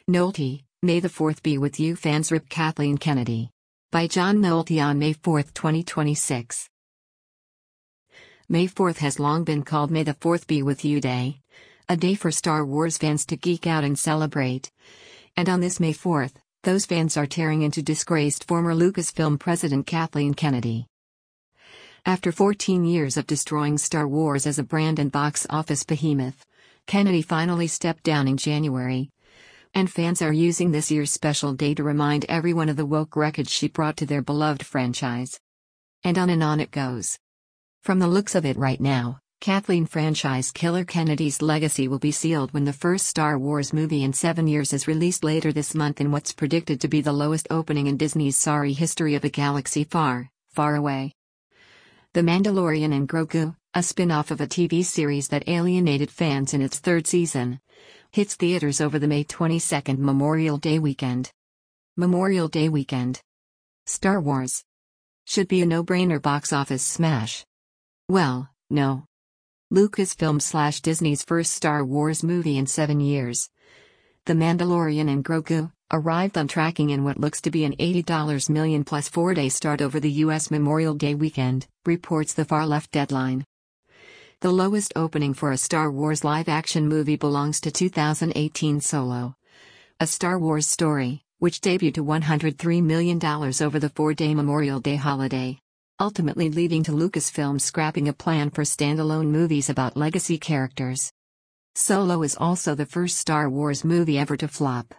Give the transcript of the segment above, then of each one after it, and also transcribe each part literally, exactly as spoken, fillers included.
Nolte, May the fourth be with you. Fans rip Kathleen Kennedy. By John Nolte on May fourth, twenty twenty-six. May fourth has long been called May the fourth be with you Day. A day for Star Wars fans to geek out and celebrate. And on this May fourth, those fans are tearing into disgraced former Lucasfilm president Kathleen Kennedy. After fourteen years of destroying Star Wars as a brand and box office behemoth, Kennedy finally stepped down in January. And fans are using this year's special day to remind everyone of the woke wreckage she brought to their beloved franchise. And on and on it goes. From the looks of it right now, Kathleen franchise killer Kennedy's legacy will be sealed when the first Star Wars movie in seven years is released later this month in what's predicted to be the lowest opening in Disney's sorry history of a galaxy far, far away. The Mandalorian and Grogu, a spin-off of a T V series that alienated fans in its third season, hits theaters over the May twenty-second Memorial Day weekend. Memorial Day weekend. Star Wars. Should be a no-brainer box office smash. Well, no. Lucasfilm slash Disney's first Star Wars movie in seven years. The Mandalorian and Grogu arrived on tracking in what looks to be an eighty million plus four-day start over the U S Memorial Day weekend, reports the far-left Deadline. The lowest opening for a Star Wars live-action movie belongs to two thousand eighteen Solo. A Star Wars Story, which debuted to one hundred three million dollars over the four-day Memorial Day holiday, ultimately leading to Lucasfilm scrapping a plan for standalone movies about legacy characters. Solo is also the first Star Wars movie ever to flop.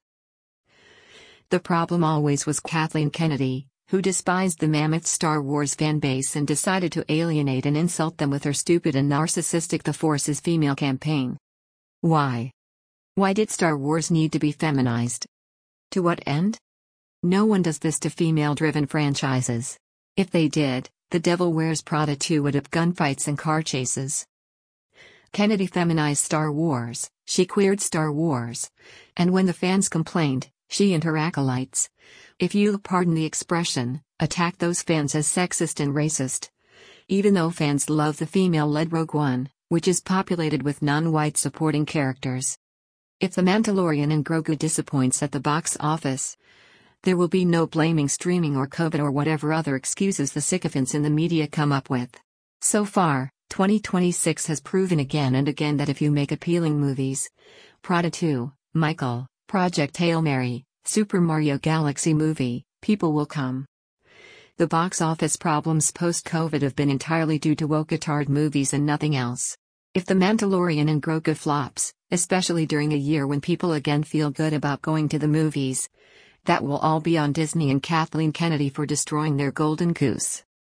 The problem always was Kathleen Kennedy, who despised the mammoth Star Wars fanbase and decided to alienate and insult them with her stupid and narcissistic The Force is Female campaign. Why? Why did Star Wars need to be feminized? To what end? No one does this to female-driven franchises. If they did, The Devil Wears Prada two would have gunfights and car chases. Kennedy feminized Star Wars, she queered Star Wars. And when the fans complained, she and her acolytes, if you'll pardon the expression, attack those fans as sexist and racist. Even though fans love the female-led Rogue One, which is populated with non-white supporting characters. If The Mandalorian and Grogu disappoints at the box office, there will be no blaming streaming or COVID or whatever other excuses the sycophants in the media come up with. So far, twenty twenty-six has proven again and again that if you make appealing movies, Prada two, Michael, Project Hail Mary, Super Mario Galaxy movie, people will come. The box office problems post-COVID have been entirely due to woke-atard movies and nothing else. If The Mandalorian and Grogu flops, especially during a year when people again feel good about going to the movies, that will all be on Disney and Kathleen Kennedy for destroying their golden goose.